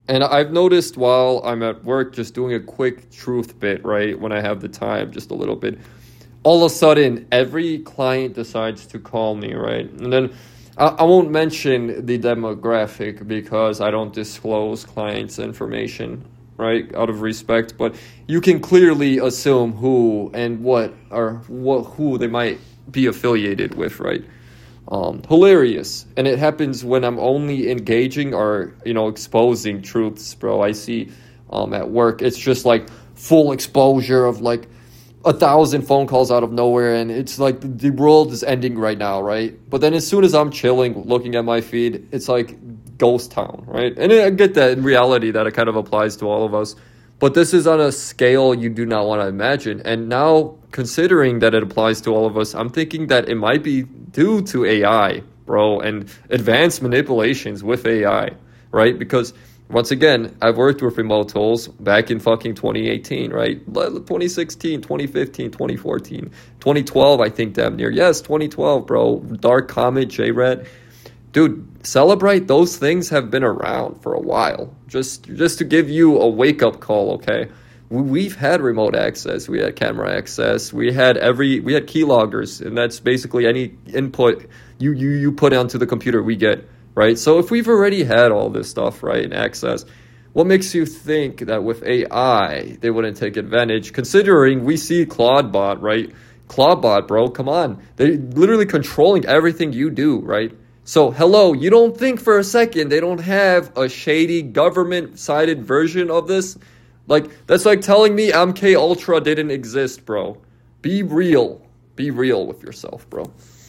And I've noticed while I'm at work, just doing a quick truth bit, right? When I have the time, just a little bit, all of a sudden, every client decides to call me, right? And then I won't mention the demographic because I don't disclose clients' information, right? Out of respect, but you can clearly assume who and who they might be affiliated with, right? Hilarious. And it happens when I'm only engaging or, exposing truths, bro. I see at work, it's just like full exposure of like 1,000 phone calls out of nowhere, and it's like the world is ending right now, right? But then as soon as I'm chilling, looking at my feed, it's like ghost town, right? And I get that in reality that it kind of applies to all of us. But this is on a scale you do not want to imagine. And now, considering that it applies to all of us, I'm thinking that it might be due to AI, bro, and advanced manipulations with AI, right? Because, once again, I've worked with remote tools back in fucking 2018, right? 2016, 2015, 2014, 2012, I think damn near. Yes, 2012, bro. Dark Comet, JRED. Dude, Celebrite, those things have been around for a while. Just to give you a wake-up call, okay? We've had remote access. We had camera access. We had keyloggers, and that's basically any input you put onto the computer we get, right? So if we've already had all this stuff, right, and access, what makes you think that with AI, they wouldn't take advantage, considering we see Claudebot, right? Claudebot, bro, come on. They're literally controlling everything you do, right? So, hello, you don't think for a second they don't have a shady government-sided version of this? Like, that's like telling me MK Ultra didn't exist, bro. Be real. Be real with yourself, bro.